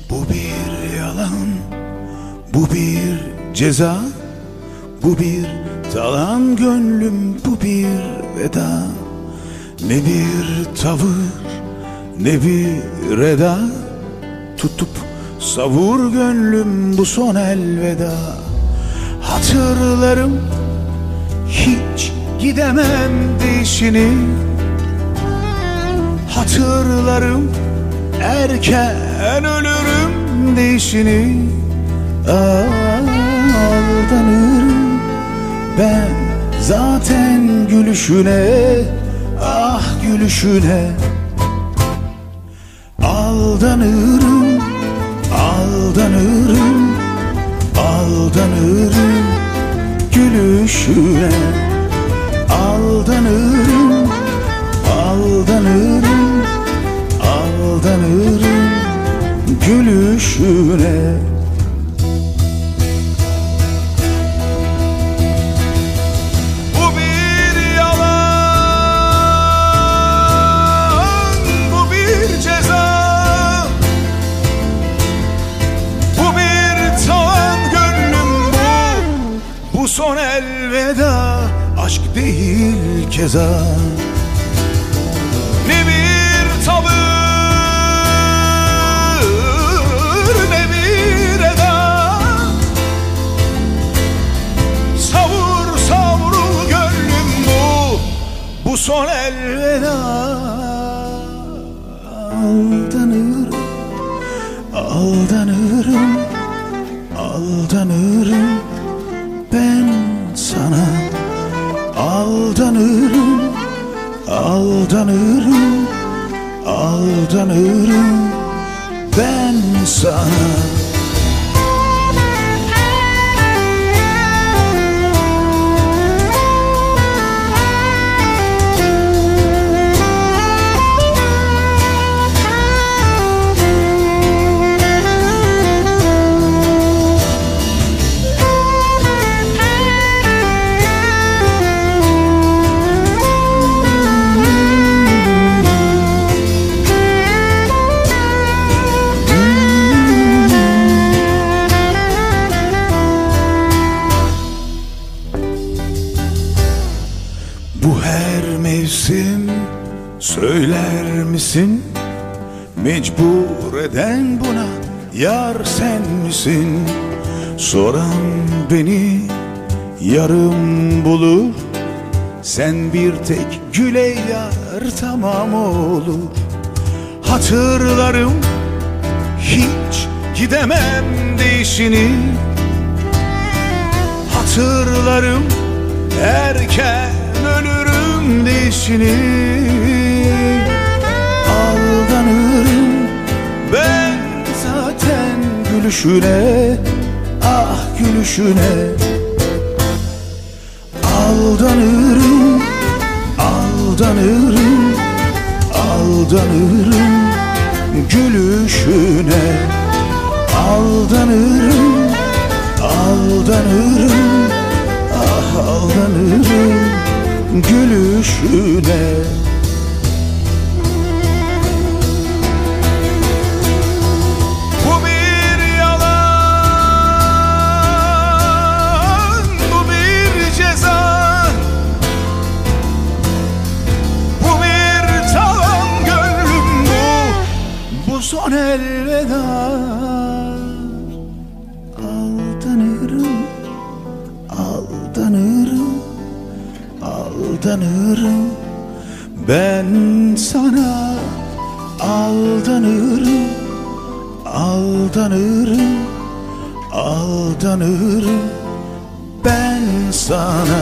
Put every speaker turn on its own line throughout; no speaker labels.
Bu bir yalan, bu bir ceza, bu bir talan gönlüm, bu bir veda. Ne bir tavır, ne bir eda, tutup savur gönlüm bu son elveda. Hatırlarım hiç gidemem değişini, hatırlarım erken ölürüm değişini. Aldanırım ben zaten gülüşüne, ah gülüşüne. Aldanırım, aldanırım, aldanırım gülüşüne. Aldanırım, aldanırım, aldanırım gülüşüne. Bu son elveda, aşk değil keza. Ne bir tavır, ne bir eda, savur savrul gönlüm bu son elveda. Aldanırım, aldanırım, aldanırım ben sana. Aldanırım, aldanırım, aldanırım ben sana. Bu her mevsim söyler misin? Mecbur eden buna yar sen misin? Soran beni yarım bulur, sen bir tek güle yar tamam olur. Hatırlarım hiç gidemem değişini, hatırlarım erken ölürüm değişini. Aldanırım ben zaten gülüşüne, ah gülüşüne. Aldanırım, aldanırım, aldanırım gülüşüne. Aldanırım, aldanırım, ah aldanırım gülüşüne. Bu bir yalan, bu bir ceza, bu bir talan gönlüm bu son elveda. Aldanırım, aldanırım, aldanırım ben sana. Aldanırım, aldanırım, aldanırım ben sana.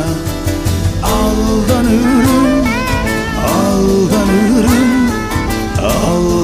Aldanırım, aldanırım, aldanırım